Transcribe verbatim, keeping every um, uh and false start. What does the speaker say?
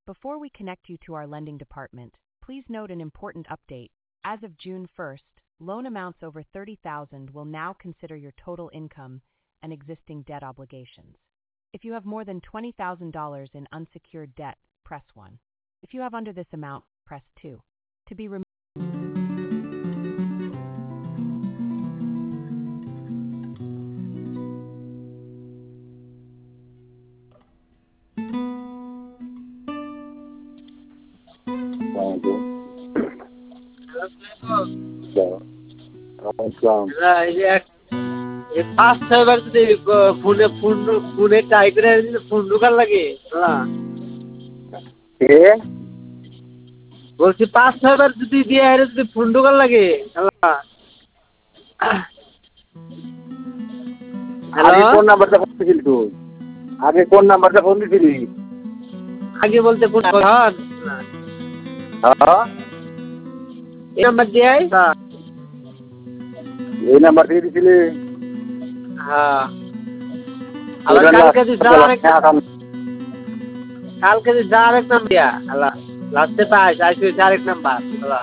Before we connect you to our lending department, please note an important update. As of June first, loan amounts over thirty thousand dollars will now consider your total income and existing debt obligations. If you have more than twenty thousand dollars in unsecured debt, press one. If you have under this amount, press two. To be removed. পাঁচ ছয়বার যদি ফোনে phone ফোনে try করে phone ঢোকার লাগে বলছি পাঁচ ছয়বার যদি দিয়ে যদি ফোন ঢোকার লাগে আগে কোন নাম্বারটা ফোন দিছিলি তুই আগে কোন নাম্বারটা ফোন দিছিলি আগে বলতে কোন হ্যাঁ এই নাম্বার দিয়ে এই নাম্বার দিয়ে দিছিলি হ্যাঁ আবার কালকে যদি যা আরেকটা কালকে যদি যা আরেক নাম্বার দিয়া লাস্টে পাইস আইসি আরেক নাম্বার